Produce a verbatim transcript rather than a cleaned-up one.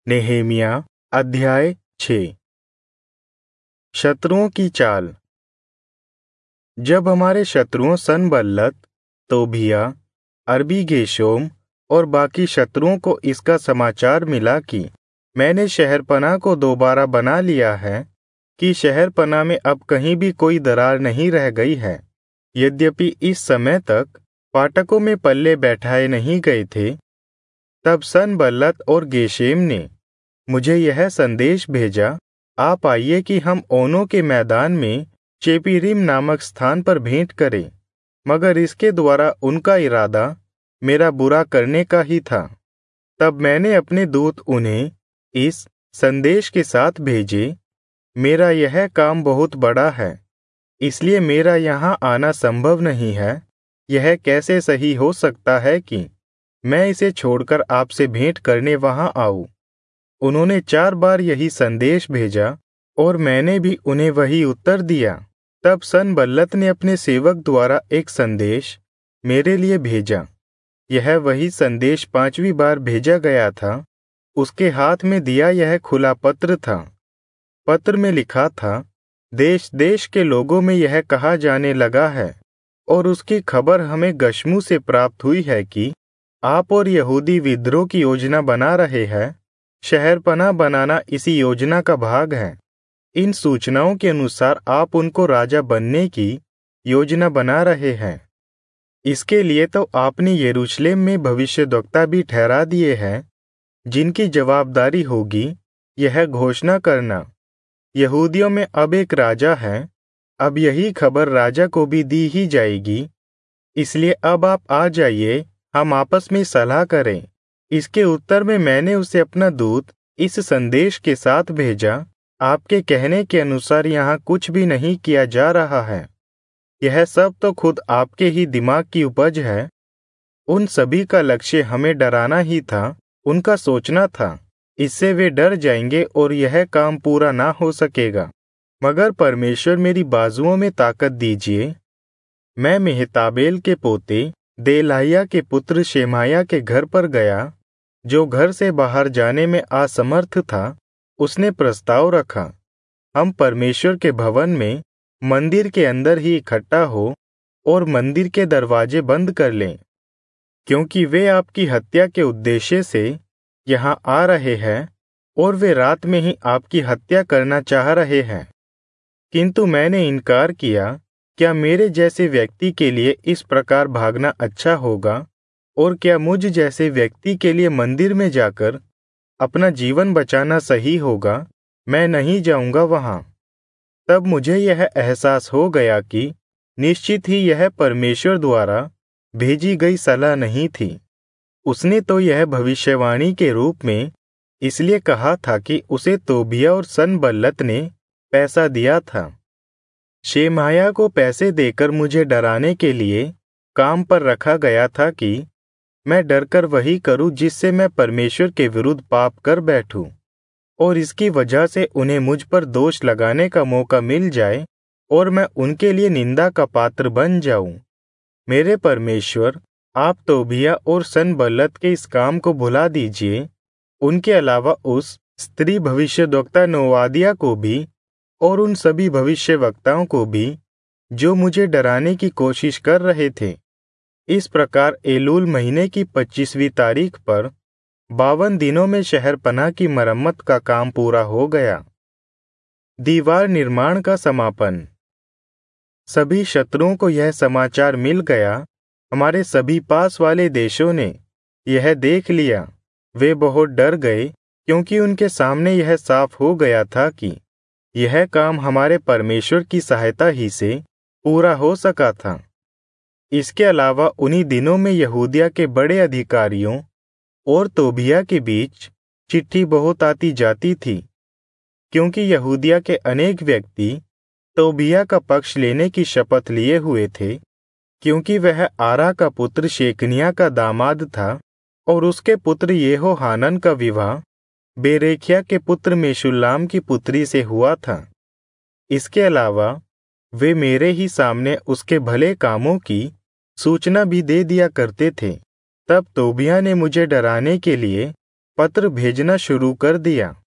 नेहेमिया अध्याय छः। शत्रुओं की चाल। जब हमारे शत्रुओं सनबल्लत, तोबिया, अरबी गेशोम और बाकी शत्रुओं को इसका समाचार मिला कि मैंने शहरपनाह को दोबारा बना लिया है, कि शहरपनाह में अब कहीं भी कोई दरार नहीं रह गई है, यद्यपि इस समय तक फाटकों में पल्ले बैठाए नहीं गए थे, तब सनबल्लत और गेशेम ने मुझे यह संदेश भेजा, आप आइए कि हम ओनों के मैदान में चेपीरिम नामक स्थान पर भेंट करें। मगर इसके द्वारा उनका इरादा मेरा बुरा करने का ही था। तब मैंने अपने दूत उन्हें इस संदेश के साथ भेजे, मेरा यह काम बहुत बड़ा है, इसलिए मेरा यहाँ आना संभव नहीं है। यह कैसे सही हो सकता है कि मैं इसे छोड़कर आपसे भेंट करने वहाँ आऊँ। उन्होंने चार बार यही संदेश भेजा और मैंने भी उन्हें वही उत्तर दिया। तब सनबल्लत ने अपने सेवक द्वारा एक संदेश मेरे लिए भेजा। यह वही संदेश पांचवी बार भेजा गया था। उसके हाथ में दिया यह खुला पत्र था। पत्र में लिखा था, देश देश के लोगों में यह कहा जाने लगा है और उसकी खबर हमें गशमू से प्राप्त हुई है कि आप और यहूदी विद्रोह की योजना बना रहे हैं। शहरपनाह बनाना इसी योजना का भाग है। इन सूचनाओं के अनुसार आप उनको राजा बनने की योजना बना रहे हैं। इसके लिए तो आपने यरूशलेम में भविष्यद्वक्ता भी ठहरा दिए हैं, जिनकी जवाबदारी होगी यह घोषणा करना, यहूदियों में अब एक राजा है। अब यही खबर राजा को भी दी ही जाएगी। इसलिए अब आप आ जाइए, हम आपस में सलाह करें। इसके उत्तर में मैंने उसे अपना दूत इस संदेश के साथ भेजा, आपके कहने के अनुसार यहाँ कुछ भी नहीं किया जा रहा है। यह सब तो खुद आपके ही दिमाग की उपज है। उन सभी का लक्ष्य हमें डराना ही था, उनका सोचना था, इससे वे डर जाएंगे और यह काम पूरा ना हो सकेगा। मगर परमेश्वर मेरी बाजुओं में ताकत दीजिए। मैं मेहताबेल के पोते देलाहिया के पुत्र शेमाया के घर पर गया, जो घर से बाहर जाने में असमर्थ था। उसने प्रस्ताव रखा, हम परमेश्वर के भवन में मंदिर के अंदर ही इकट्ठा हो और मंदिर के दरवाजे बंद कर लें, क्योंकि वे आपकी हत्या के उद्देश्य से यहाँ आ रहे हैं और वे रात में ही आपकी हत्या करना चाह रहे हैं। किंतु मैंने इनकार किया, क्या मेरे जैसे व्यक्ति के लिए इस प्रकार भागना अच्छा होगा, और क्या मुझ जैसे व्यक्ति के लिए मंदिर में जाकर अपना जीवन बचाना सही होगा? मैं नहीं जाऊंगा वहां। तब मुझे यह एहसास हो गया कि निश्चित ही यह परमेश्वर द्वारा भेजी गई सलाह नहीं थी। उसने तो यह भविष्यवाणी के रूप में इसलिए कहा था कि उसे तोबिया और सनबल्लत ने पैसा दिया था। शेमाया को पैसे देकर मुझे डराने के लिए काम पर रखा गया था कि मैं डरकर वही करूं जिससे मैं परमेश्वर के विरुद्ध पाप कर बैठूं, और इसकी वजह से उन्हें मुझ पर दोष लगाने का मौका मिल जाए और मैं उनके लिए निंदा का पात्र बन जाऊं। मेरे परमेश्वर, आप तोबिया और सनबल्लत के इस काम को भुला दीजिए। उनके अलावा उस स्त्री भविष्यद्वक्ता नोवादिया को भी और उन सभी भविष्यवक्ताओं को भी जो मुझे डराने की कोशिश कर रहे थे। इस प्रकार एलूल महीने की पच्चीसवीं तारीख पर बावन दिनों में शहरपनाह की मरम्मत का काम पूरा हो गया। दीवार निर्माण का समापन। सभी शत्रुओं को यह समाचार मिल गया। हमारे सभी पास वाले देशों ने यह देख लिया। वे बहुत डर गए, क्योंकि उनके सामने यह साफ हो गया था कि यह काम हमारे परमेश्वर की सहायता ही से पूरा हो सका था। इसके अलावा उन्हीं दिनों में यहूदिया के बड़े अधिकारियों और तोबिया के बीच चिट्ठी बहुत आती जाती थी, क्योंकि यहूदिया के अनेक व्यक्ति तोबिया का पक्ष लेने की शपथ लिए हुए थे, क्योंकि वह आरा का पुत्र शेकनिया का दामाद था और उसके पुत्र येहोहानन का विवाह बेरेखिया के पुत्र मेशुल्लाम की पुत्री से हुआ था। इसके अलावा वे मेरे ही सामने उसके भले कामों की सूचना भी दे दिया करते थे। तब तोबिया ने मुझे डराने के लिए पत्र भेजना शुरू कर दिया।